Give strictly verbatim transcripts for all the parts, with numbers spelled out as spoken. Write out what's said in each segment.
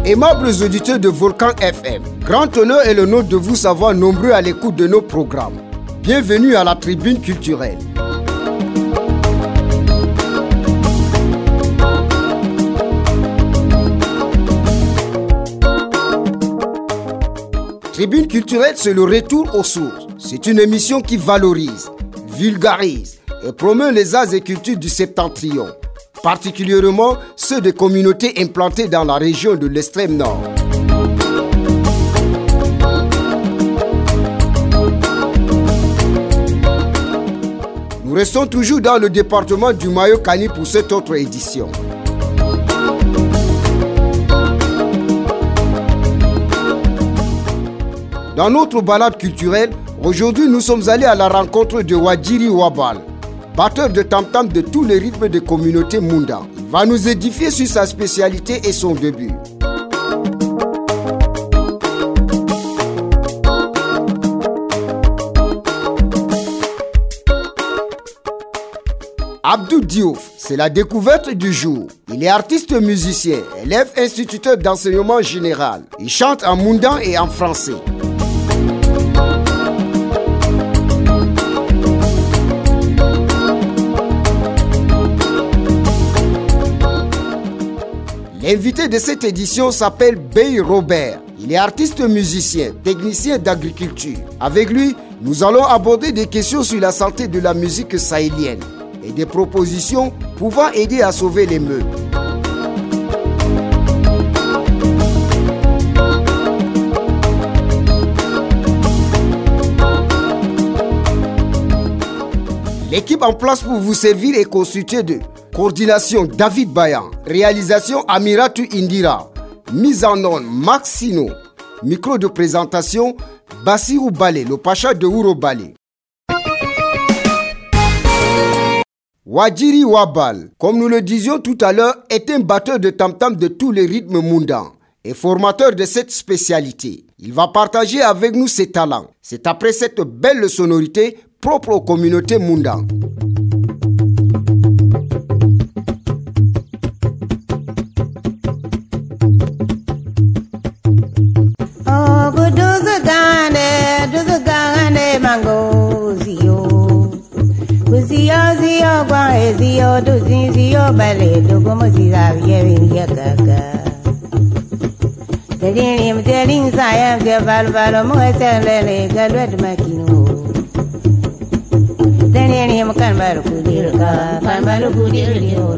Aimables auditeurs de Volcan F M, grand honneur et l'honneur de vous savoir nombreux à l'écoute de nos programmes. Bienvenue à la tribune culturelle. Tribune culturelle, c'est le retour aux sources. C'est une émission qui valorise, vulgarise et promeut les arts et cultures du septentrion, particulièrement ceux des communautés implantées dans la région de l'extrême nord. Nous restons toujours dans le département du Mayo-Kani pour cette autre édition. Dans notre balade culturelle, aujourd'hui nous sommes allés à la rencontre de Wadjiri Wabal, batteur de tam-tam de tous les rythmes des communautés Munda. Il va nous édifier sur sa spécialité et son début. Abdou Diouf, c'est la découverte du jour. Il est artiste musicien, élève instituteur d'enseignement général. Il chante en Mundan et en français. L'invité de cette édition s'appelle Bey Robert. Il est artiste musicien, technicien d'agriculture. Avec lui, nous allons aborder des questions sur la santé de la musique sahélienne et des propositions pouvant aider à sauver les meutes. L'équipe en place pour vous servir est constituée de coordination David Bayan, réalisation Amiratu Indira, mise en onde Maxino, micro de présentation Bassirou Balé, le pacha de Ouro Balé. Wadjiri Wabal, comme nous le disions tout à l'heure, est un batteur de tam-tam de tous les rythmes mundans et formateur de cette spécialité. Il va partager avec nous ses talents. C'est après cette belle sonorité propre aux communautés mundan. Zio gwa zio do zio bale do gomo zira yerin yakaka. Tedini mtelin sayam de valvalo mo etelele galwet makino. Tedini mkan baru kudirka, kan baru kudiryo.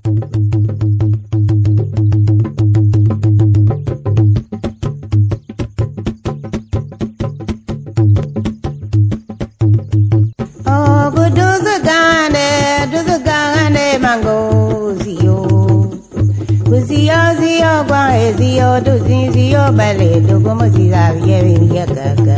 Zio do zio bale do gomo zira yerin yakaka.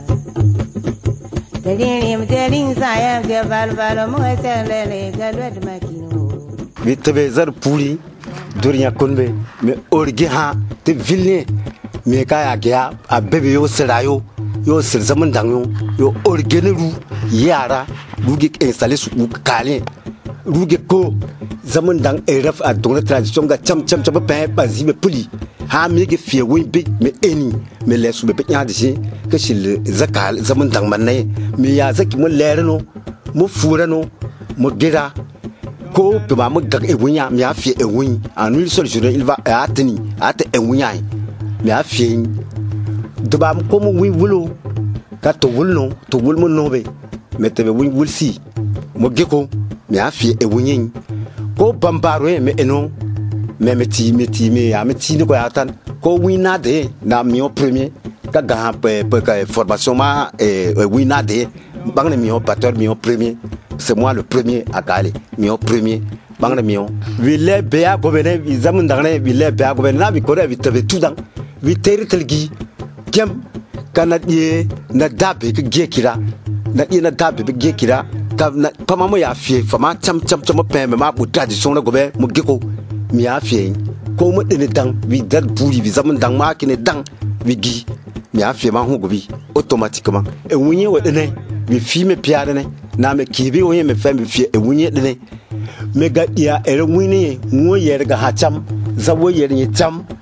Tedini mtelin sayam de valvalo mo etelele galwet makino. Bitebe zar puli duriya kunbe me orge ha te vilne me kaya gya abebe yo serayo yo sir zaman danyo yo orge ne ru yara ruge installer su kale ruge ko zaman dang eraf a dong tradition ga cham cham cham pa bazi me puli ha me ge fie win bi me eni me le su be nya de ke shil zakal zaman dang manne me ya zaki mo lere no mo fura no mo gira ko pe ba mo gag e wunya me afie e wun anu sol jure il va atini ate e wunya me afie de ba ko mo win wulo ka to wulno to wul mo no be me te be win wulsi mo geko me afie e wunyin ko bambaro me eno me meti meti me ya meti ni ko atan ko wina de na mio premier ka ga pe pe ka formation ma e wina de bang na mio batteur mio premier c'est moi le premier à Kali mio premier bang na mio wile be a gobene vi zamun dangne wile be a gobene na bi ko re vi tabe tudan vi teri telgi kem kana ye na dabe ke gekira na ye na dabe be gekira ka pa mamo ya fie fama cham cham cham pe me ma bu tradition na gobe mo geko mi ya fie ko mo dene dang vi dal buri vi zaman dang ma kine dang vi gi mi ya fie ma hu gobi automatiquement e wunye wo dene vi fi me piade ne na me kibi wo me fa me fie e wunye dene me ga ya ere wunye wo yer ga ha cham za wo yer ni cham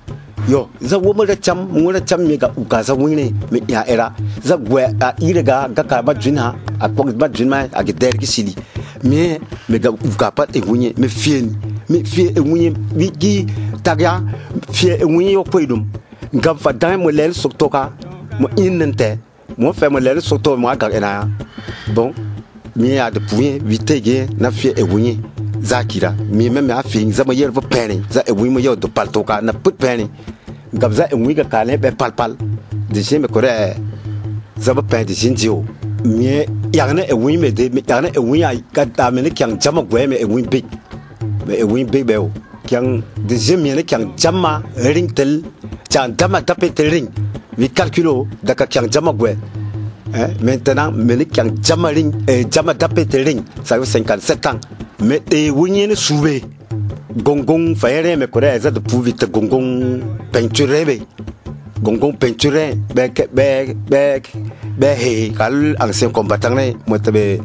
yo za wo mo da cham mo da cham me ga uka za wini me ya era za gwe a irega ga ka ba junha a ko ba junma a gider ki sili me me ga uka pat e wunye me fien me fie e wunye bi gi tagya fie e wunye yo koydum ngam fa dan mo lel soktoka mo inente mo fe mo lel sokto mo ga ena bon me ya de puye vitege na fie e wunye zakira mi me me afin za mo yer ba pene za e wunye mo yo do paltoka na put pene gabza en wiga kale be palpal de jeme kore zaba pe de jinjio mi yana e wi me de yana e wi ay ka ta me ne kyang jama gwe me e wi big me e wi big be o kyang de jeme ne kyang jama ring tel chan dama tape tel ring mi calculo da ka kyang jama gwe eh maintenant me ne kyang jama ring e jama tape tel ring ça fait cinquante-sept ans me e wi ne soube gongong fayere me kore za de puvite gongong peinture be gongong peinture be be be be he kal ancien combattant ne motabe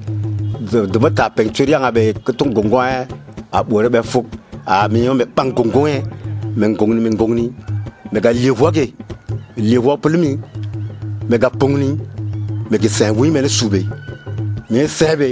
de mata peinture yang abe ketung gongong a bore be fuk a mi me pang gongong me ngong ni me ngong ni me ga lievo ke lievo pelmi me ga pongni me ke sen wi me ne sube me sebe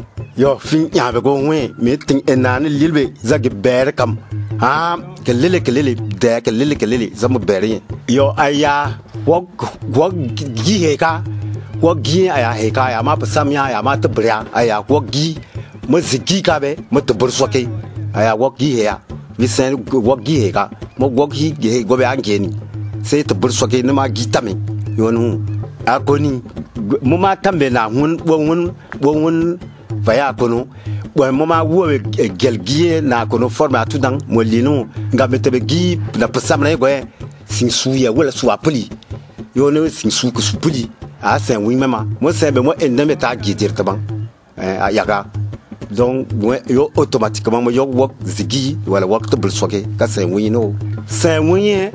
yo fin ya be go we me tin enane lilbe zagi ber kam ha kelele kelele de kelele kelele zamu beri yo aya wo wo gi he ka wo gi aya he ka ya ma pasam ya ya ma tbria aya wo gi mo zigi ka be mo tbur soke aya wo gi he ya vi sen wo gi he ka mo wo gi he go be angeni se tbur soke ne ma gi tame yo nu akoni mo ma tambe na hun wo hun wo hun vaya kono bo mama wo gelgie na kono forma tudang molino ngabetebe gi na pasam na go sin suya wala suapuli yo ne sin su ku supuli a sen wi mama mo sebe mo endeme ta gi dirtaban eh ayaga donc yo automatiquement mo yo wok zigi wala wok to bulsoke ka sen wi no sen wi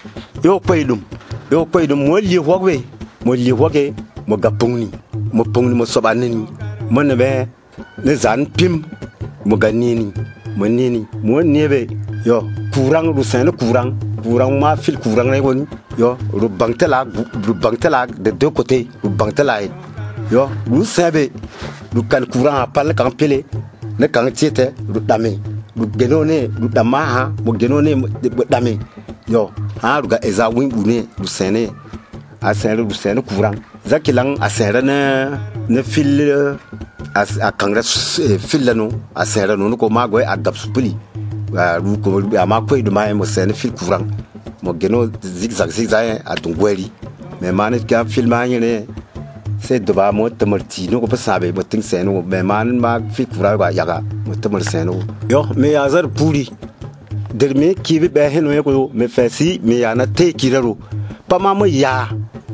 yo paydum yo paydum mo li wokwe mo li woke mo gapungni mo pungni mo sobanani mo ne be ne zan pim mo ganini mo nini mo nebe yo kurang ru sen kurang kurang ma fil kurang ne woni yo ru bangtela ru bangtela de deux côtés ru bangtela yo ru sebe ru kan kurang apal kan pele ne kan tiete ru dame ru genone ru dama ha mo genone dame yo ha ru ga eza win bune ru sene a sen ru sen kurang zakilang a sen ne ne fil a kangres filano a sera no ko mago a gapsupuli a ru ko a ma ko iduma mo sen fil courant mo geno zigzag zigzag a tungweri me man ka filma ne c'est de ba mo tamarti no ko pasabe mo ting sen no me man ma fil courant ba yaga mo tamar sen no yo me azar puri derme ki be be no ko me fasi me ya na te kiraro pa ma mo ya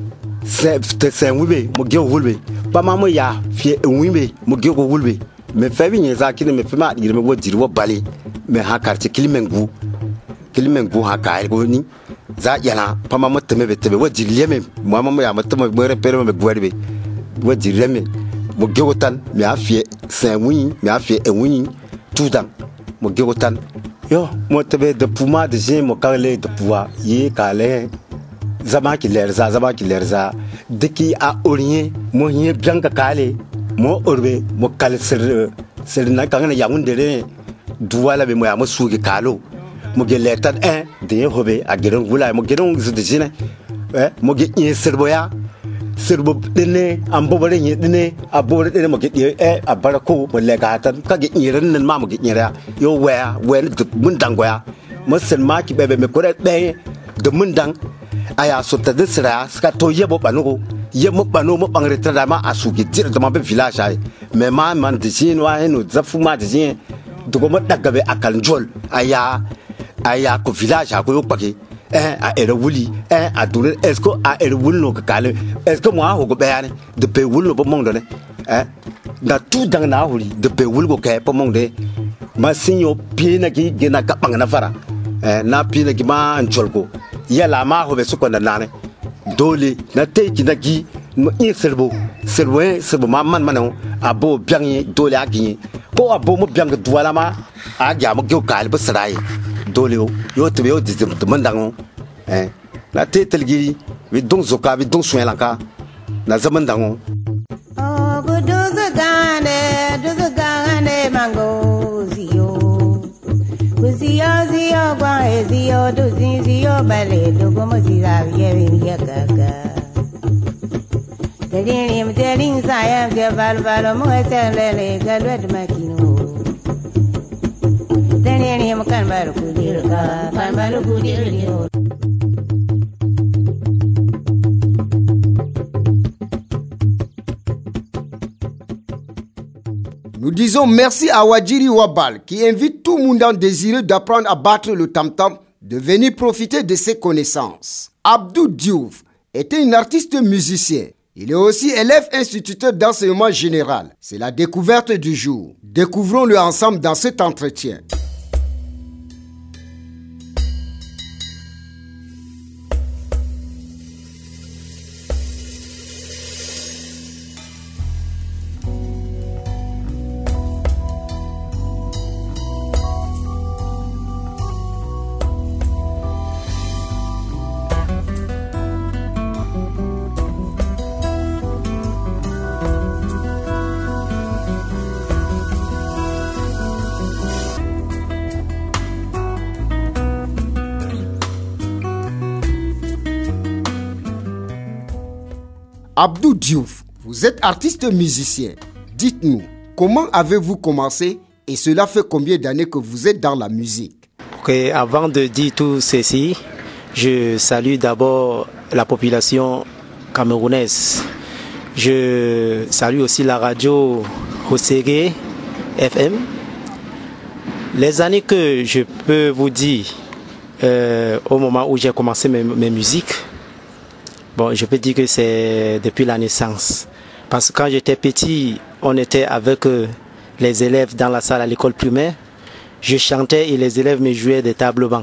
c'est sen wibe mo ge wulbe pa ma mo ya fie enwimbe mo ge go wulbe me fabi nye za kine me fima dire me wo dire wo bali me ha quartier kilimengu kilimengu ha ka go ni za yana pa ma mo teme be tebe wo dire me mo ma mo ya mo teme mo repere me gwerbe wo dire me mo ge wotan me afie sen wuni me afie enwuni tudan mo ge wotan yo mo tebe de puma de je mo kale de pouvoir yi kale zama ki lerza zama ki lerza diki a orien mo hie blanka kale mo orbe mo kal sir sir na kanga ya mundere duwala be mo ya mo sugi kalo mo ge letan un de hobe a geron wula mo geron de jine eh mo ge in sirboya sirbo dene ambo bare ni dene abore dene mo ge eh abarako mo le ga tan ka ge iran nan ma mo ge nyira yo wa wa de mundangwa mo sen ma ki bebe me ko de de mundang aya sota de sira ska to yebo banugo yemo banu mo bangre da ma asugi dir de ma be village ay mais ma man de jin wa no zafu ma de jin do go mo daga be akal njol aya aya ko village ko yo pake eh a ere wuli eh a dure est ce a ere wuli no kale est ce mo a ho go be ani de be wuli no bo mondo ne eh da tout dans na huli de be wuli go ke po monde ma sinyo pie na ki gena ka bangna fara eh na pie na ki ma njol ko yala ma ho be su ko na nane dole na te ki na gi no in serbo serbo serbo ma man man abo biang dole a gi ko abo mo biang duwala ma a ga mo gyo kal ba srai dole yo yo to yo de mandang hein la te telgi vi dong zoka vi dong soin laka na zaman dango oh gudu gane du gane mango zio zio zio gwa zio du zio bale du gomo zira yeri yagaga Telling telling saya dia bal bal mo telele galwet makino Telling kan baru kudir ka kan baru kudir dio Nous disons merci à Wadjiri Wabal qui invite tout le monde désireux d'apprendre à battre le tam-tam de venir profiter de ses connaissances. Abdou Diouf était un artiste musicien. Il est aussi élève instituteur d'enseignement général. C'est la découverte du jour. Découvrons-le ensemble dans cet entretien. Abdou Diouf, vous êtes artiste musicien. Dites-nous, comment avez-vous commencé et cela fait combien d'années que vous êtes dans la musique? Ok, avant de dire tout ceci, je salue d'abord la population camerounaise. Je salue aussi la radio Hoségué F M. Les années que je peux vous dire euh, au moment où j'ai commencé mes, mes musiques, bon, je peux dire que c'est depuis la naissance. Parce que quand j'étais petit, on était avec euh, les élèves dans la salle à l'école primaire. Je chantais et les élèves me jouaient des tables bancs.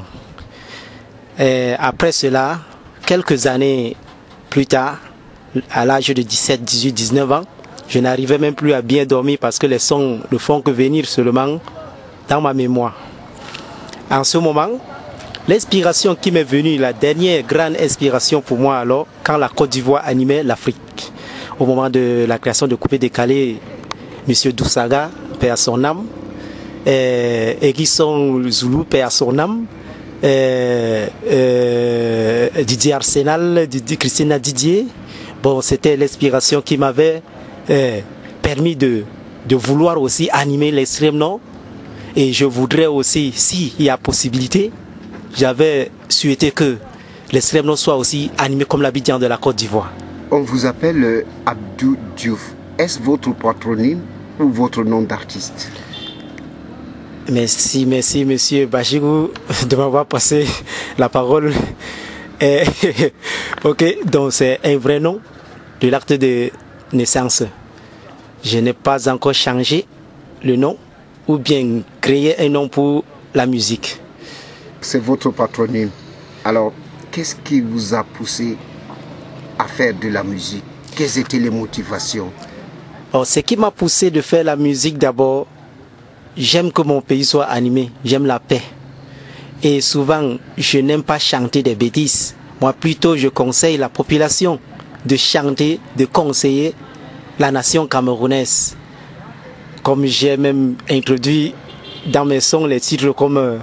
Et après cela, quelques années plus tard, à l'âge de dix-sept, dix-huit, dix-neuf ans, je n'arrivais même plus à bien dormir parce que les sons ne font que venir seulement dans ma mémoire. En ce moment, l'inspiration qui m'est venue, la dernière grande inspiration pour moi alors, quand la Côte d'Ivoire animait l'Afrique, au moment de la création de Coupé Décalé, M. Doussaga, paix à son âme, et Eguisson Zoulou, paix à son âme, et, et, Didier Arsenal, Didier, Christina Didier, bon, c'était l'inspiration qui m'avait eh, permis de, de vouloir aussi animer l'extrême nord, et je voudrais aussi, s'il y a possibilité, j'avais souhaité que l'extrême nord soit aussi animé comme l'Abidjan de la Côte d'Ivoire. On vous appelle euh, Abdou Diouf. Est-ce votre patronyme ou votre nom d'artiste? Merci, merci monsieur Bachirou de m'avoir passé la parole. Et, ok, donc c'est un vrai nom de l'acte de naissance. Je n'ai pas encore changé le nom ou bien créé un nom pour la musique. C'est votre patronyme. Alors, qu'est-ce qui vous a poussé à faire de la musique? Quelles étaient les motivations? Alors, ce qui m'a poussé de faire la musique d'abord, j'aime que mon pays soit animé, j'aime la paix. Et souvent, je n'aime pas chanter des bêtises. Moi, plutôt, je conseille la population de chanter, de conseiller la nation camerounaise. Comme j'ai même introduit dans mes sons les titres comme euh,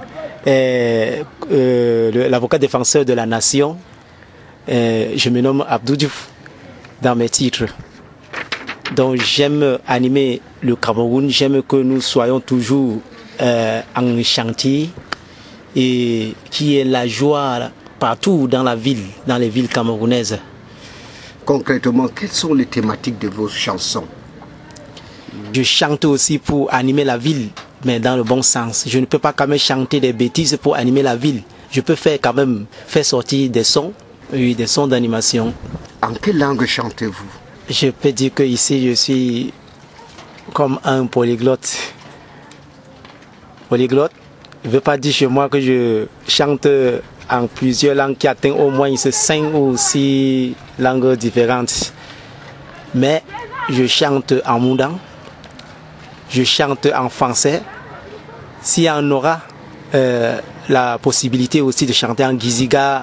euh, l'avocat défenseur de la nation, euh, je me nomme Abdou Diouf dans mes titres. Donc j'aime animer le Cameroun, j'aime que nous soyons toujours euh, en chantier et qu'il y ait la joie partout dans la ville, dans les villes camerounaises. Concrètement, quelles sont les thématiques de vos chansons? Je chante aussi pour animer la ville, mais dans le bon sens. Je ne peux pas quand même chanter des bêtises pour animer la ville. Je peux faire quand même faire sortir des sons, oui, des sons d'animation. En quelle langue chantez-vous? Je peux dire que ici je suis comme un polyglotte. Polyglotte, je ne veux pas dire chez moi que je chante en plusieurs langues qui atteignent au moins cinq ou six langues différentes. Mais je chante en moudang, je chante en français. S'il y en aura euh, la possibilité aussi de chanter en giziga,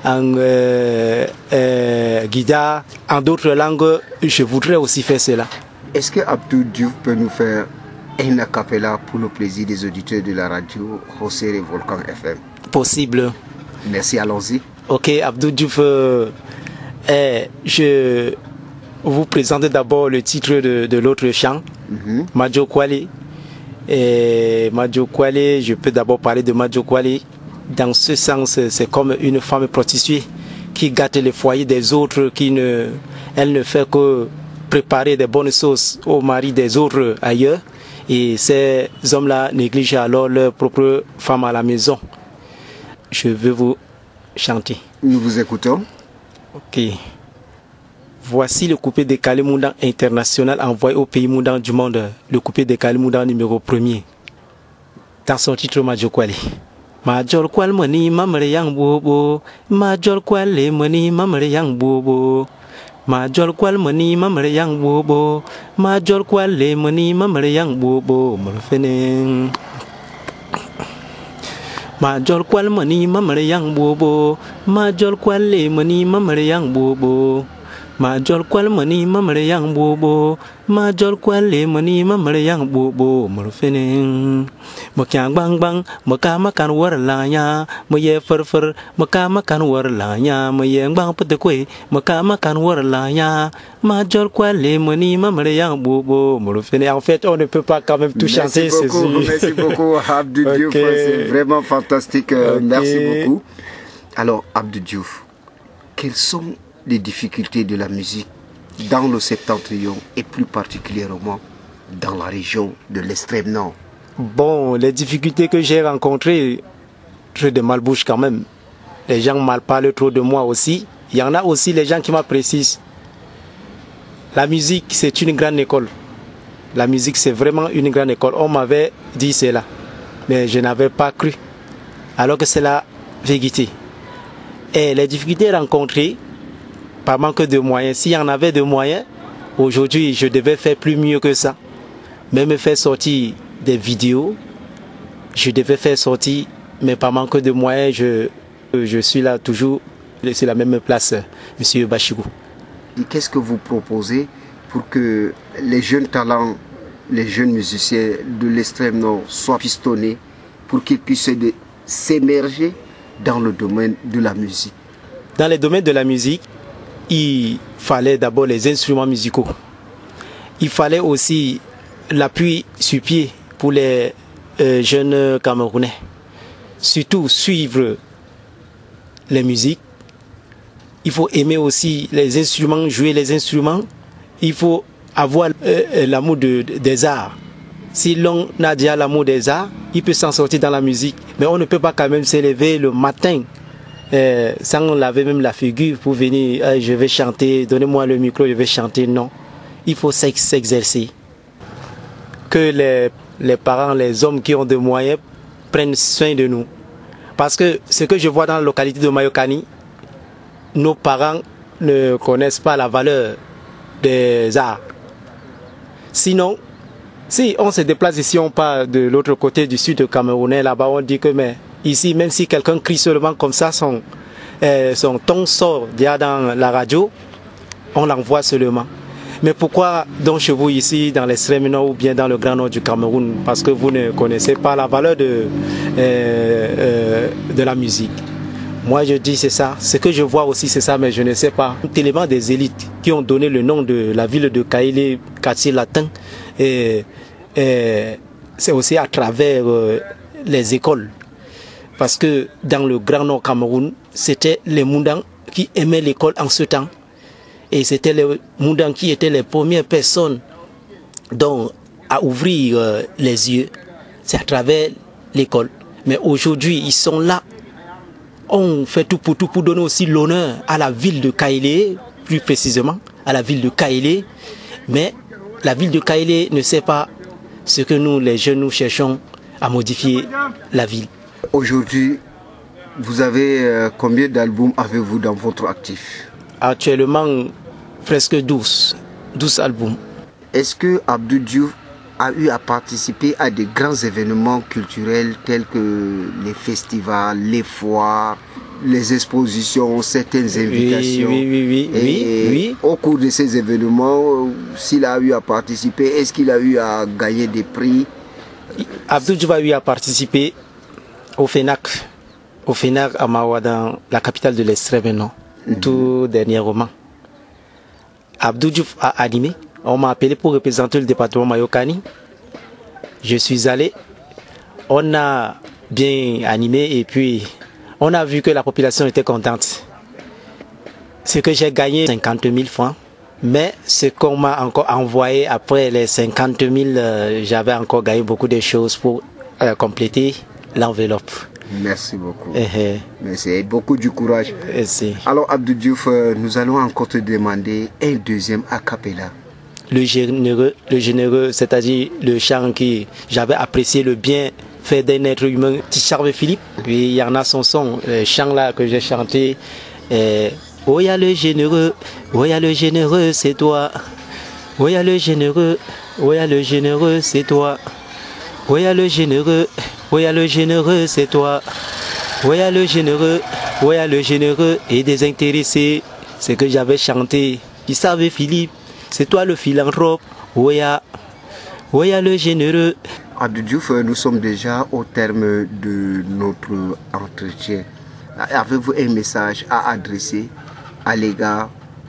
en euh, euh, guida, en d'autres langues, je voudrais aussi faire cela. Est-ce que Abdou Diouf peut nous faire un a cappella pour le plaisir des auditeurs de la radio Hosere Volcan F M? Possible. Merci, allons-y. Ok, Abdou Diouf, euh, eh, je vous présente d'abord le titre de, de l'autre chant, mm-hmm. Madjo Kwale. Et Madjo Kwale, je peux d'abord parler de Madjo Kwale. Dans ce sens, c'est comme une femme prostituée qui gâte les foyers des autres, qui ne, elle ne fait que préparer des bonnes sauces au mari des autres ailleurs. Et ces hommes-là négligent alors leur propre femme à la maison. Je veux vous chanter. Nous vous écoutons. Ok. Voici le coupé décalé Moundan international envoyé au pays Moundan du monde. Le coupé décalé Moundan numéro premier. Dans son titre Madjo Kwale. Majol Kwale mani mamre yang bobo. Majol Kwale mani mamre yang bobo. Majol Kwale mani mamre yang bobo. Majol Kwale mani mamre yang bobo. Morfeneng. Majol Kwale mani mamre yang bobo. Majol Kwale mani mamre yang bobo. Majol Kwale mani mamre yang bobo. Majol Kwale mani mamre yang bobo. Morfeneng. Makan bang bang, maka makan war lanya, maye fer fer, maka makan war lanya, maye bang petekwe, maka makan war lanya. Majol Kwale mani mamre yang bobo. Morfeneng. En fait, on ne peut pas quand même tout merci chanter. Beaucoup, merci beaucoup, Abdou Diouf. Okay. C'est vraiment fantastique. Okay. Merci beaucoup. Alors, Abdou Diouf, quelles sont les difficultés de la musique dans le septentrion et plus particulièrement dans la région de l'extrême nord? Bon, les difficultés que j'ai rencontrées, j'ai de malbouche quand même. Les gens mal parlent trop de moi aussi. Il y en a aussi les gens qui m'apprécient. La musique, c'est une grande école. La musique, c'est vraiment une grande école. On m'avait dit cela, mais je n'avais pas cru. Alors que c'est la vérité. Et les difficultés rencontrées, par manque de moyens. S'il y en avait de moyens, aujourd'hui, je devais faire plus mieux que ça. Même faire sortir des vidéos, je devais faire sortir, mais par manque de moyens, je, je suis là toujours sur la même place, M. Bachigou. Qu'est-ce que vous proposez pour que les jeunes talents, les jeunes musiciens de l'extrême nord soient pistonnés pour qu'ils puissent s'émerger dans le domaine de la musique? Dans le domaine de la musique, il fallait d'abord les instruments musicaux. Il fallait aussi l'appui sur pied pour les euh, jeunes Camerounais. Surtout suivre les musiques. Il faut aimer aussi les instruments, jouer les instruments. Il faut avoir euh, l'amour de, de, des arts. Si l'on a déjà l'amour des arts, il peut s'en sortir dans la musique. Mais on ne peut pas quand même s'élever le matin Euh, sans laver même la figure pour venir, euh, je vais chanter, donnez-moi le micro, je vais chanter. Non, il faut s'exercer. Que les, les parents, les hommes qui ont des moyens prennent soin de nous. Parce que ce que je vois dans la localité de Mayokani, nos parents ne connaissent pas la valeur des arts. Sinon, si on se déplace ici, on part de l'autre côté du sud de Camerounais, là-bas on dit que mais ici, même si quelqu'un crie seulement comme ça, son, euh, son ton sort déjà dans la radio, on l'envoie seulement. Mais pourquoi donc chez vous ici, dans l'extrême nord ou bien dans le grand nord du Cameroun? Parce que vous ne connaissez pas la valeur de, euh, euh, de la musique. Moi je dis c'est ça, ce que je vois aussi c'est ça, mais je ne sais pas. Tellement des élites qui ont donné le nom de la ville de Kaélé, quartier latin, et, et c'est aussi à travers euh, les écoles. Parce que dans le Grand Nord Cameroun, c'était les Moundans qui aimaient l'école en ce temps. Et c'était les Moundans qui étaient les premières personnes donc, à ouvrir euh, les yeux. C'est à travers l'école. Mais aujourd'hui, ils sont là. On fait tout pour tout pour donner aussi l'honneur à la ville de Kaélé, plus précisément, à la ville de Kaélé. Mais la ville de Kaélé ne sait pas ce que nous, les jeunes, nous cherchons à modifier la ville. Aujourd'hui, vous avez euh, combien d'albums avez-vous dans votre actif? Actuellement, presque douze. douze albums. Est-ce que Abdou Diouf a eu à participer à des grands événements culturels tels que les festivals, les foires, les expositions, certaines invitations. Oui, oui, oui, oui, oui, oui. Au cours de ces événements, s'il a eu à participer, est-ce qu'il a eu à gagner des prix? Abdou Diouf a eu à participer au FENAC, au FENAC à Mawa, dans la capitale de l'Extrême Nord, mm-hmm. tout dernièrement. Abdou Diouf a animé. On m'a appelé pour représenter le département Mayokani. Je suis allé. On a bien animé et puis on a vu que la population était contente. Ce que j'ai gagné, cinquante mille francs. Mais ce qu'on m'a encore envoyé après les cinquante mille, euh, j'avais encore gagné beaucoup de choses pour euh, compléter l'enveloppe. Merci beaucoup. Uh-huh. Merci, beaucoup du courage. Merci. Alors Abdou Diouf, nous allons encore te demander un deuxième a cappella. Le généreux, le généreux, c'est-à-dire le chant qui j'avais apprécié le bien fait d'un être humain, Ticharve Philippe. Puis il y en a son son, le chant là que j'ai chanté. Euh, oh y'a le généreux, oh y'a le généreux, c'est toi. Oh y'a le généreux, oh y'a le généreux, c'est toi. Oh y'a le généreux, oh y'a le généreux, c'est toi. Oh y'a le généreux, oh y'a le généreux et désintéressé. C'est que j'avais chanté, Ticharve Philippe. C'est toi le philanthrope, Oya, Oya le généreux. Abdou Diouf, nous sommes déjà au terme de notre entretien. Avez-vous un message à adresser à l'égard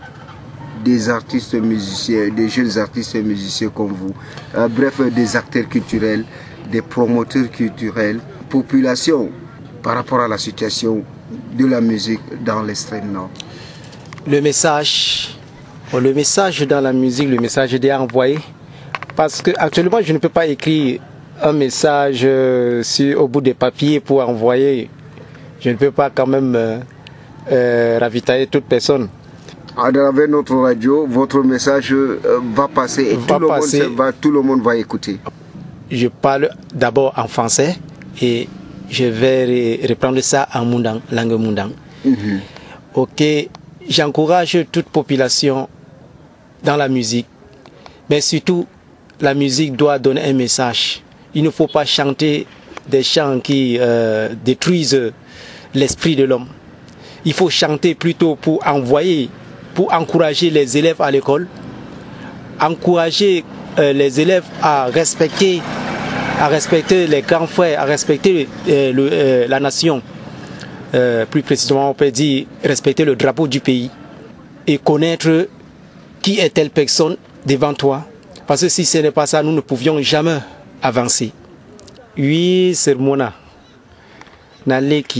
des artistes musiciens, des jeunes artistes musiciens comme vous, euh, bref, des acteurs culturels, des promoteurs culturels, population par rapport à la situation de la musique dans l'extrême nord? Le message... Le message dans la musique, le message est envoyé. Parce que actuellement, je ne peux pas écrire un message euh, sur, au bout des papiers pour envoyer. Je ne peux pas quand même euh, euh, ravitailler toute personne. À travers notre radio, votre message euh, va passer et va tout, le passer. Monde va, tout le monde va écouter. Je parle d'abord en français et je vais reprendre ça en Mundang, langue Mundang. Mm-hmm. Ok, j'encourage toute population dans la musique, mais surtout la musique doit donner un message. Il ne faut pas chanter des chants qui euh, détruisent l'esprit de l'homme. Il faut chanter plutôt pour envoyer, pour encourager les élèves à l'école, encourager euh, les élèves à respecter, à respecter les grands frères, à respecter euh, le, euh, la nation. Euh, plus précisément, on peut dire respecter le drapeau du pays et connaître qui est telle personne devant toi. Parce que si ce n'est pas ça, nous ne pouvions jamais avancer. Oui, c'est mona. Na leki.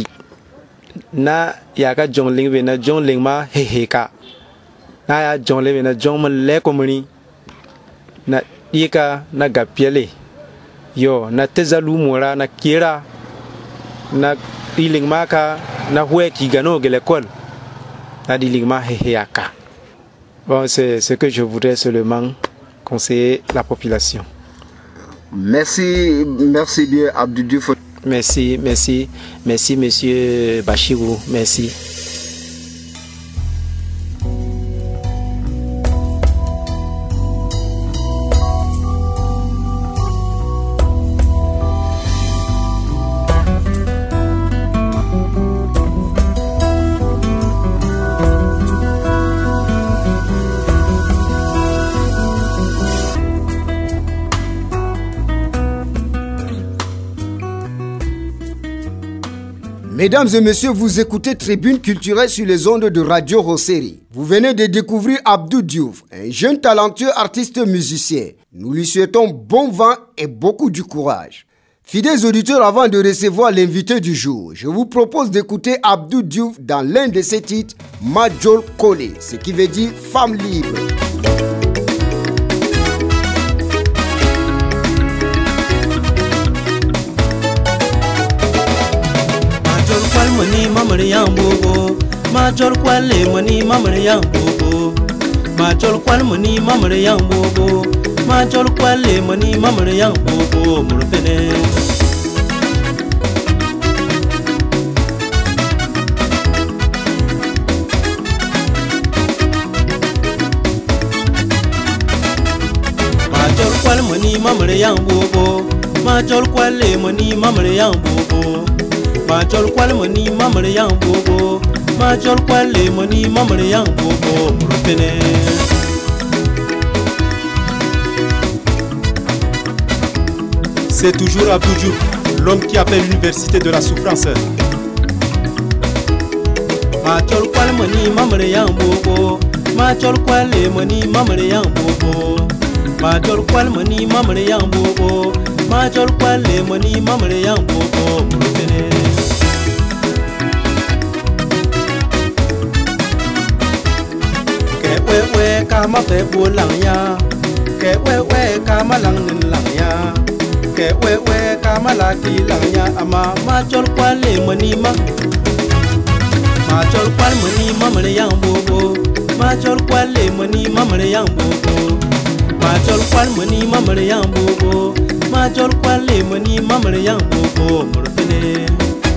Na yaka jongling ve na jongling ma heheka. Na ya jongling ve na jong le komuni. Na yeka na gapiele. Yo na tezalu mora na kira. Na diling maka na hue kigano de l'école. Na diling ma heheka. Bon, c'est ce que je voudrais seulement conseiller la population. Merci, merci bien Abdou Diouf. Merci, merci, merci monsieur Bachirou, merci. Mesdames et messieurs, vous écoutez Tribune culturelle sur les ondes de Radio Rosseri. Vous venez de découvrir Abdou Diouf, un jeune talentueux artiste musicien. Nous lui souhaitons bon vent et beaucoup de courage. Fidèles auditeurs, avant de recevoir l'invité du jour, je vous propose d'écouter Abdou Diouf dans l'un de ses titres, Majol Kole, ce qui veut dire femme libre. Mani mamari yang bobo, majol kwale mani mamari yang bobo, majol kwale mani mamari yang bobo, majol kwale mani mamari yang bobo, murfene. Majol kwale mani mamari yang bobo, majol kwale mani mamari yang bobo. Majol kwal mani mamre yang bobo. Majol kwal le mani mamre yang bobo. Murupene. C'est toujours Abdou Diouf, l'homme qui appelle l'université de la souffrance. Majol kwal mani mamre yang bobo. Majol kwal le mani mamre yang bobo. Majol kwal mani mamre yang bobo. Majol kwal le mani mamre yang bobo. Murupene. Ke wewe kama fe bulanya. Ke wewe kama langin langya. Ke wewe kama laki langya ama majol kwal le mani ma. Majol kwal mani mamre yang bobo. Majol kwal le mani mamre yang bobo. Majol kwal mani mamre yang bobo. Majol kwal le mani mamre yang bobo. Murupene.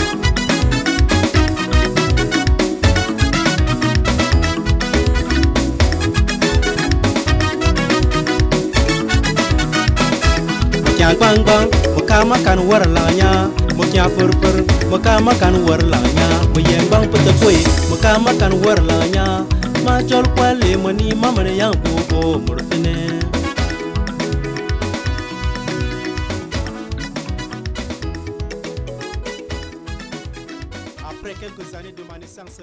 Mokia bang bang, moka makan war lanya. Mokia fur fur, moka makan war lanya. Moyeng bang petepui, moka makan war lanya. Majol kwal le mani mamre yang bobo. Murupene. Après quelques années de ma naissance.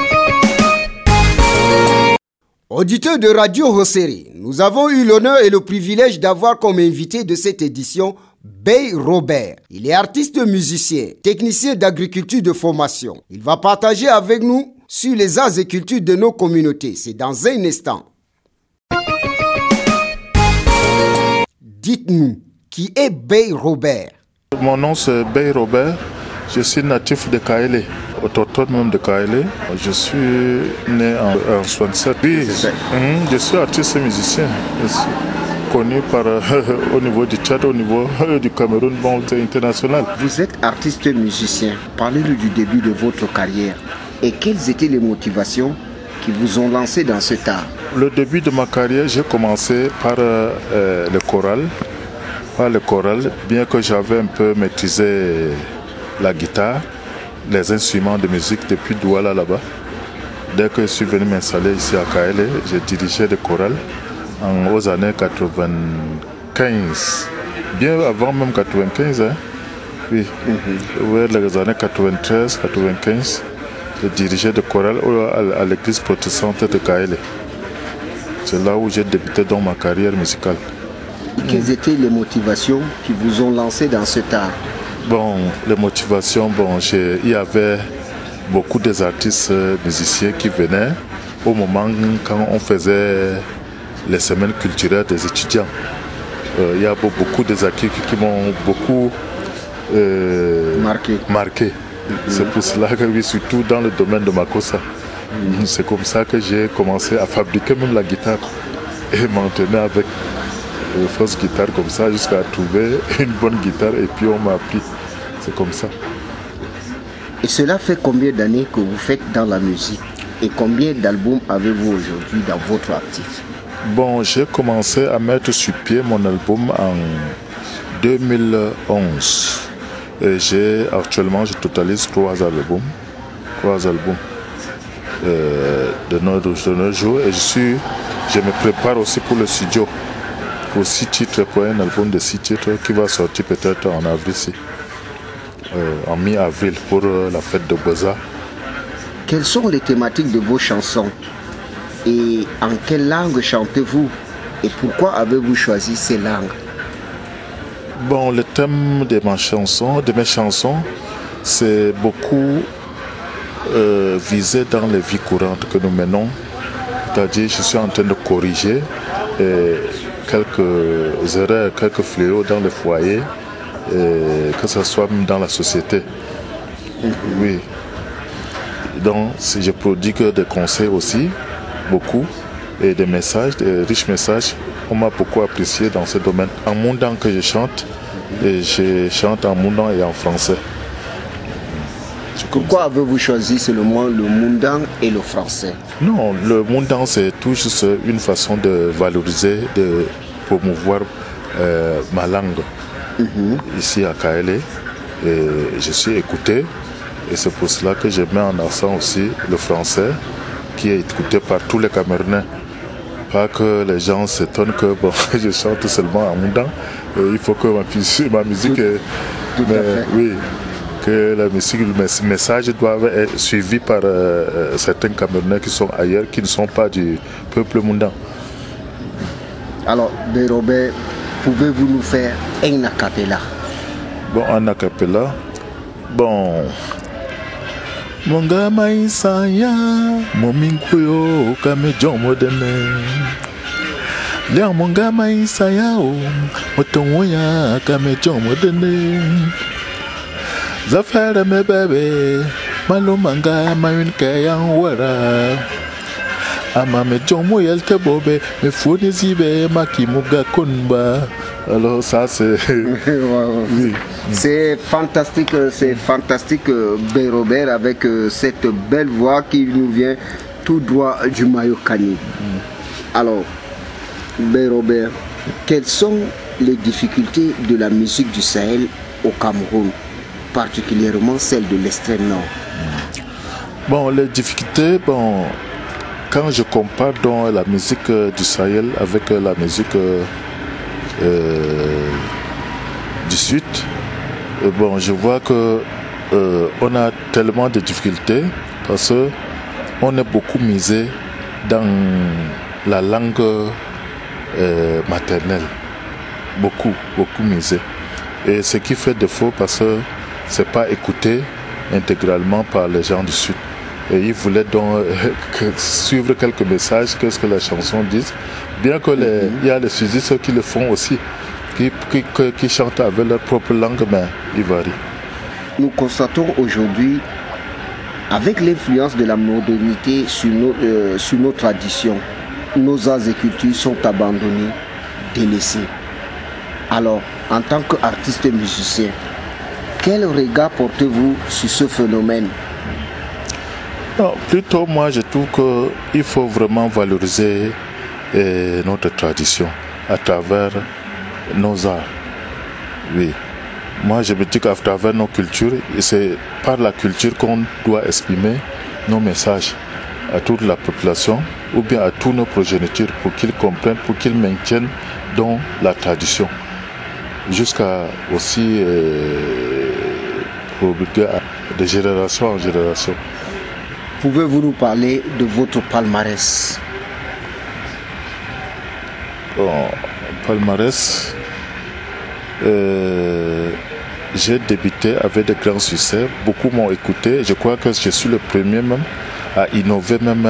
Auditeurs de Radio Hosséri, nous avons eu l'honneur et le privilège d'avoir comme invité de cette édition Bey Robert. Il est artiste musicien, technicien d'agriculture de formation. Il va partager avec nous sur les arts et cultures de nos communautés. C'est dans un instant. Dites-nous, qui est Bey Robert? Mon nom c'est Bey Robert. Je suis natif de Kaélé, autochtone même de Kaélé. Je suis né en soixante-sept. Oui, je suis artiste et musicien. Je suis connu par, euh, au niveau du Tchad, au niveau euh, du Cameroun, bon, international. Vous êtes artiste et musicien. Parlez-nous du début de votre carrière. Et quelles étaient les motivations qui vous ont lancé dans cet art? Le début de ma carrière, j'ai commencé par euh, euh, le choral. Par le choral, bien que j'avais un peu maîtrisé la guitare, les instruments de musique depuis Douala là-bas. Dès que je suis venu m'installer ici à Kaélé, j'ai dirigé le choral en, aux années quatre-vingt-quinze. Bien avant même quatre-vingt-quinze, hein? Oui. Mm-hmm. Ouais, les années quatre-vingt-treize, quatre-vingt-quinze, j'ai dirigé le choral à, à l'église protestante de Kaélé. C'est là où j'ai débuté dans ma carrière musicale. Quelles étaient les motivations qui vous ont lancé dans cet art? Bon, les motivations, bon, il y avait beaucoup des artistes musiciens qui venaient au moment quand on faisait les semaines culturelles des étudiants. Euh, il y a beaucoup des artistes qui m'ont beaucoup euh, marqué. marqué. Mm-hmm. C'est pour cela que, oui, surtout dans le domaine de Makossa, mm-hmm. c'est comme ça que j'ai commencé à fabriquer même la guitare et m'entraîner avec une fausse guitare comme ça jusqu'à trouver une bonne guitare et puis on m'a appris. C'est comme ça. Et cela fait combien d'années que vous faites dans la musique? Et combien d'albums avez-vous aujourd'hui dans votre actif? Bon, j'ai commencé à mettre sur pied mon album en deux mille onze. Et j'ai actuellement, je totalise trois albums. Trois albums euh, de, nos, de nos jours. Et je, suis, je me prépare aussi pour le studio. Pour six titres, pour un album de six titres qui va sortir peut-être en avril ici. Euh, en mi-avril pour euh, la fête de Boza. Quelles sont les thématiques de vos chansons? Et en quelle langue chantez-vous? Et pourquoi avez-vous choisi ces langues? Bon, le thème de ma chanson, de mes chansons, c'est beaucoup euh, visé dans les vies courantes que nous menons. C'est-à-dire, je suis en train de corriger euh, quelques erreurs, quelques fléaux dans le foyer, euh, que ce soit même dans la société. Mm-hmm. Oui. Donc, je prodigue des conseils aussi, beaucoup, et des messages, des riches messages. On m'a beaucoup apprécié dans ce domaine. En Moundan que je chante, et je chante en Moundan et en français. Pourquoi avez-vous choisi seulement le Moundan et le français? Non, le Moundan c'est tout juste une façon de valoriser, de promouvoir euh, ma langue. Mm-hmm. Ici à Kaélé, et je suis écouté Et c'est pour cela que je mets en accent aussi le français, qui est écouté par tous les Camerounais. Pas que les gens s'étonnent que bon, je chante seulement en Moundan. Il faut que ma, ma musique... Tout, est, tout mais, à fait. Oui, que la musique, le message doit être suivi par euh, certains Camerounais qui sont ailleurs, qui ne sont pas du peuple Moundan. Alors, Bey Robert, pouvez-vous nous faire un a cappella? Bon, un a cappella. Bon... Monga maisaya mominkuyo kame jomo dene Lia monga maisaya o motonwoya kame jomo dene Zafara me bebe malumanga mayun kayan wara Ama me jomo yelte bobe me fone zibe makimuga konba. Alors ça c'est... oui. C'est fantastique, c'est fantastique, Bey Robert, avec cette belle voix qui nous vient tout droit du Mayokani. Alors, Bey Robert, quelles sont les difficultés de la musique du Sahel au Cameroun, particulièrement celle de l'extrême nord? Bon, les difficultés, bon, quand je compare donc la musique du Sahel avec la musique euh, du Sud, bon, je vois que euh, on a tellement de difficultés parce que on est beaucoup misé dans la langue euh, maternelle, beaucoup, beaucoup misé, et ce qui fait défaut parce que c'est pas écouté intégralement par les gens du Sud. Et ils voulaient donc euh, suivre quelques messages, qu'est-ce que les chansons disent, bien que les, mm-hmm. y a les sudistes qui le font aussi. Qui, qui, qui chantent avec leur propre langue, mais ils varient. Nous constatons aujourd'hui, avec l'influence de la modernité sur nos, euh, sur nos traditions, nos arts et cultures sont abandonnés, délaissés. Alors, en tant qu'artiste musicien, quel regard portez-vous sur ce phénomène? Non, plutôt, moi, je trouve qu'il faut vraiment valoriser eh, notre tradition à travers nos arts. Oui. Moi, je me dis qu'à travers nos cultures, c'est par la culture qu'on doit exprimer nos messages à toute la population ou bien à tous nos progénitures pour qu'ils comprennent, pour qu'ils maintiennent dans la tradition. Jusqu'à aussi euh, de génération en génération. Pouvez-vous nous parler de votre palmarès? Bon, palmarès, euh, j'ai débuté avec de grands succès. Beaucoup m'ont écouté. Je crois que je suis le premier même à innover même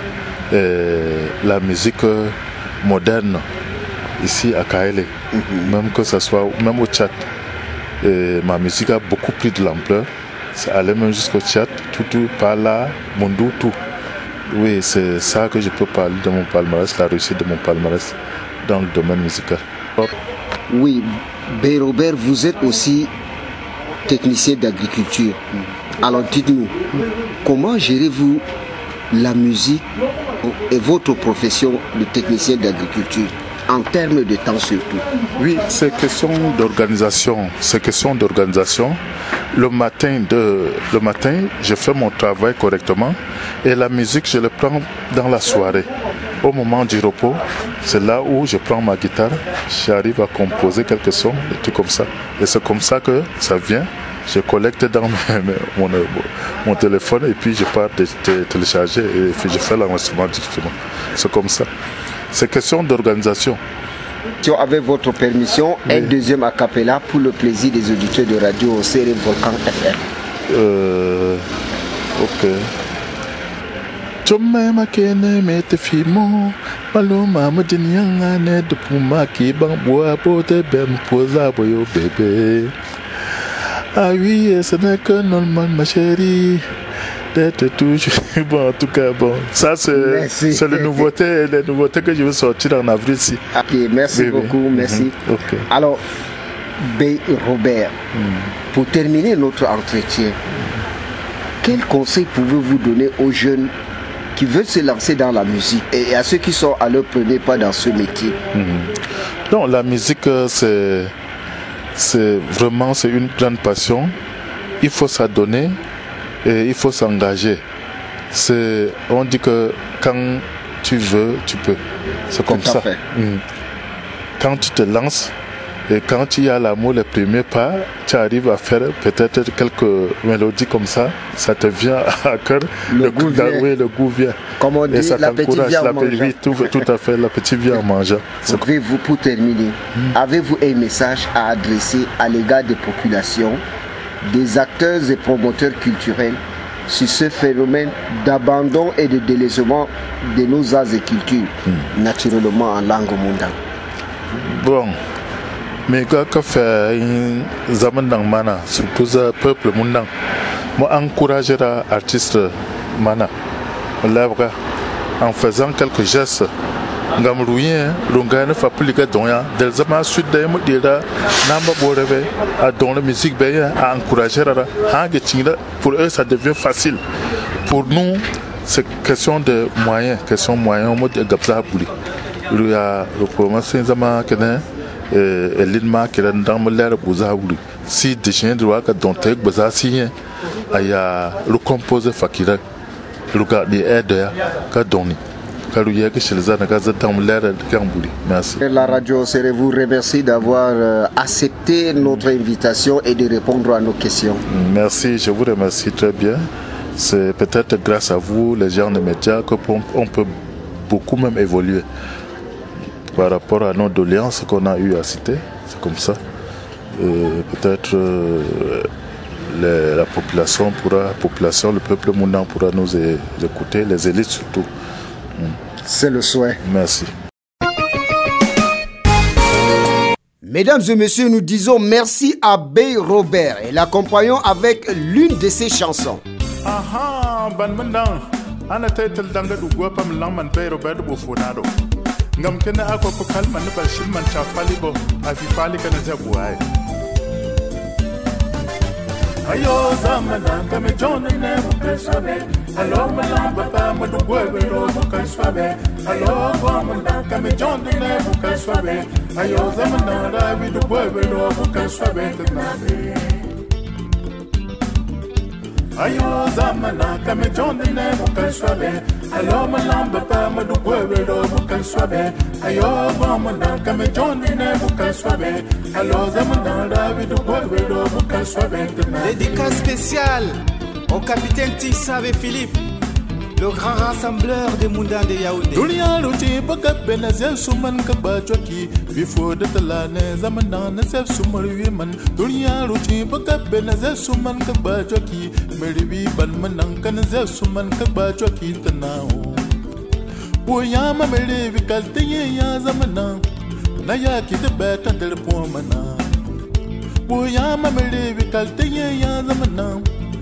euh, la musique moderne ici à Kaélé. Mm-hmm. Même que ce soit même au Tchad. Et ma musique a beaucoup pris de l'ampleur. C'est allé même jusqu'au Tchad, tout, tout, par là, Mondou, tout. Oui, c'est ça que je peux parler de mon palmarès, la réussite de mon palmarès dans le domaine musical. Oui, Bey Robert, vous êtes aussi technicien d'agriculture. Alors dites-nous, comment gérez-vous la musique et votre profession de technicien d'agriculture en termes de temps surtout? Oui, c'est question d'organisation. C'est question d'organisation. Le matin, de, le matin, je fais mon travail correctement et la musique, je le prends dans la soirée. Au moment du repos, c'est là où je prends ma guitare, j'arrive à composer quelques sons, des trucs comme ça. Et c'est comme ça que ça vient. Je collecte dans mes, mon, mon téléphone et puis je pars de, de télécharger et puis je fais l'enregistrement directement. C'est comme ça. C'est question d'organisation. Avec votre permission, oui. Un deuxième a cappella pour le plaisir des auditeurs de radio Séré Volcan F M. Euh, ok. Chome makene mete fimo maluma mudinianga ne de pumaki bangboa pote bem posa boyo bébé. Ah oui, ce n'est que normal ma chérie. D'être toujours bon, en tout cas bon, ça c'est, c'est la nouveauté, la nouveauté que je vais sortir en avril ici. Ok, merci oui, beaucoup, oui. Merci. Mm-hmm. Okay. Alors, Bey Robert, mm. pour terminer notre entretien, quel conseil pouvez-vous donner aux jeunes qui veulent se lancer dans la musique et à ceux qui sont à leur premier pas dans ce métier? Mm-hmm. Non, la musique c'est, c'est vraiment c'est une grande passion. Il faut s'adonner. et il faut s'engager. C'est, on dit que quand tu veux, tu peux. C'est comme Tout à ça. fait. Mm. Quand tu te lances et quand tu as l'amour, les premiers pas, tu arrives à faire peut-être quelques mélodies comme ça, ça te vient à cœur. Le le goût vient. vient. Oui, le goût vient. Comme on Et dit, ça l'appétit t'encourage, vient en l'appétit, mangeant. oui, tout, tout à fait, l'appétit vient en mangeant. C'est Donc, vous, pour terminer, avez-vous un message à adresser à l'égard des populations, des acteurs et promoteurs culturels sur ce phénomène d'abandon et de délaissement de nos arts et cultures, naturellement en langue mondiale? Bon, mais quand fait un zaman dans mana, surtout le peuple mondial, moi encourager l'artiste mana, l'œuvre, en faisant quelques gestes. Ngam ruyen runga ne fa pulika donya del zama sud da mu dira namba borebe a don la musique be à encourager ra ha ge tinga pour eux ça devient facile. Pour nous c'est question de moyens, question moyens mo de gabza buli lu ya le promotion zama kene euh elinma ki ran dan mo lere buza buli si de chien droit ka don te gbaza si aya le composer fakira lu ga di aide ka doni. Merci. La radio Hosere vous remercie d'avoir euh, accepté notre invitation et de répondre à nos questions. Merci, je vous remercie très bien. C'est peut-être grâce à vous, les gens des médias, qu'on peut beaucoup même évoluer par rapport à nos doléances qu'on a eu à citer. C'est comme ça. Euh, peut-être euh, les, la population pourra, population, le peuple mondial pourra nous écouter, les élites surtout. C'est le souhait. Merci. Mesdames et messieurs, nous disons merci à Bey Robert et l'accompagnons avec l'une de ses chansons. Aha, ban mandang, ana title danga du gwa pam lang man Bey Robert bo fonado. Ngam kena ako ko kalman ne bashil man chafali bo, afi fali kana jabuai. Ayo zamana kame jone ne bukan swabe. Allo malam bapa madu gwe ro bukan swabe. Allo gwamanda kame jone ne bukan swabe. Ayo zamana da bi du gwe ro bukan swabe tnabe. Ayo zamana kame jone ne bukan swabe. Allo malam bapa madu gwe ro bukan swabe. Ayo gwamanda kame jone ne bukan swabe. Allo zamana da bi du gwe ro bukan swabe tnabe. Dédicace spéciale au capitaine Tissabe Philippe, le grand rassembleur des Moundans de Yaoundé. Dunia ruti bagat benazel suman kabajoki before the talane zamana sef sumar wiman. Dunia ruti bagat benazel suman kabajoki meribi ban manang kan zel suman kabajoki tanao. Boyama meribi kalte ya zamana na ya ki de beta del pomana. Boyama meribi kalte ya zamana.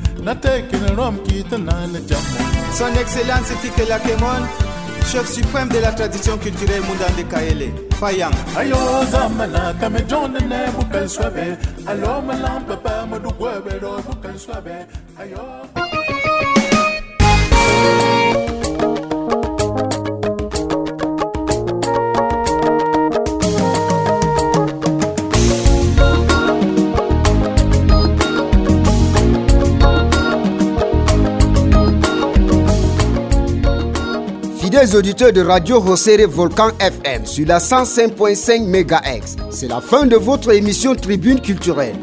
Son Excellence Tikela Kemon, chef suprême de la tradition culturelle Moundan de Kaele, Payang. Ayo zamana kame jonde ne bukal swabe. Alo malam papa madu gwebe ro bukal swabe. Ayo. Fidèles auditeurs de Radio Hosere Volcan F M sur la cent cinq virgule cinq mégahertz, c'est la fin de votre émission Tribune culturelle.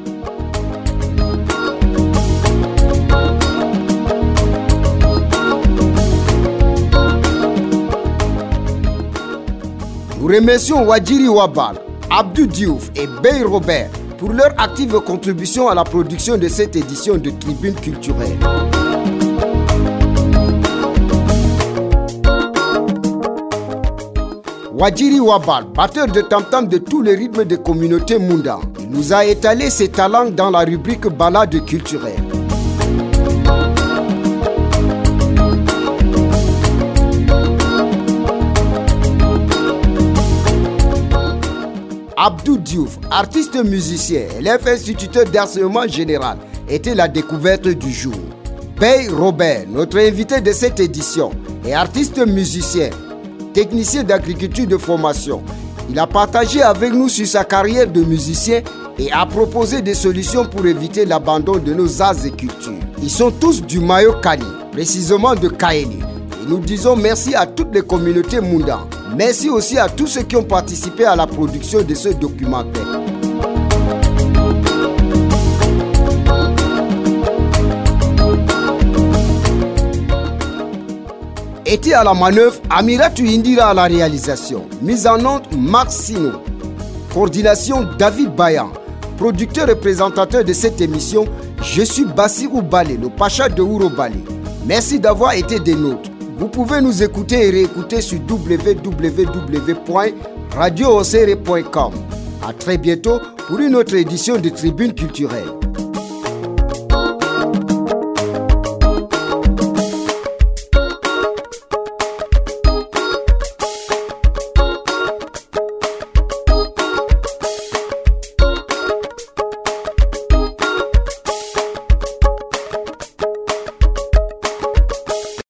Nous remercions Wadjiri Wabal, Abdou Diouf et Bey Robert pour leur active contribution à la production de cette édition de Tribune culturelle. Wadjiri Wabal, batteur de tam-tam de tous les rythmes des communautés Munda, il nous a étalé ses talents dans la rubrique Balade culturelle. Abdou Diouf, artiste musicien, élève instituteur d'enseignement général, était la découverte du jour. Bey Robert, notre invité de cette édition, est artiste musicien, technicien d'agriculture de formation. Il a partagé avec nous sur sa carrière de musicien et a proposé des solutions pour éviter l'abandon de nos arts et cultures. Ils sont tous du Mayo Kani, précisément de Kaéli. Et nous disons merci à toutes les communautés Munda. Merci aussi à tous ceux qui ont participé à la production de ce documentaire. Était à la manœuvre, Amiratou Indira à la réalisation. Mise en onde, Marc Sino. Coordination, David Bayan. Producteur et présentateur de cette émission, je suis Bassirou Balé, le Pacha de Ouro Balé. Merci d'avoir été des nôtres. Vous pouvez nous écouter et réécouter sur w w w point radio osere point com. À très bientôt pour une autre édition de Tribune culturelle.